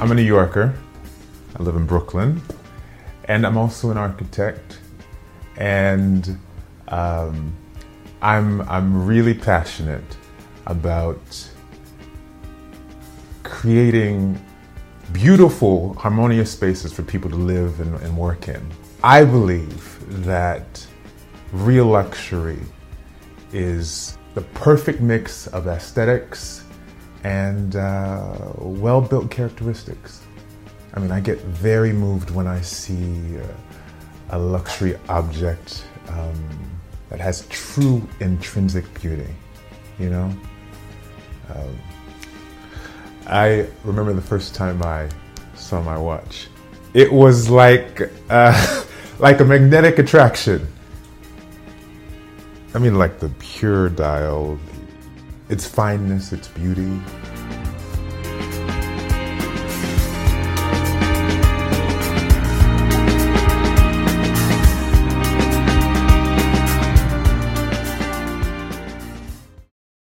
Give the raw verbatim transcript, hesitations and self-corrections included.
I'm a New Yorker. I live in Brooklyn, and I'm also an architect. And um, I'm I'm really passionate about creating beautiful, harmonious spaces for people to live and, and work in. I believe that real luxury is the perfect mix of aesthetics and uh, well-built characteristics. I mean, I get very moved when I see uh, a luxury object um, that has true intrinsic beauty, you know? Um, I remember the first time I saw my watch. It was like, uh, like a magnetic attraction. I mean, like the pure dial, its fineness, its beauty.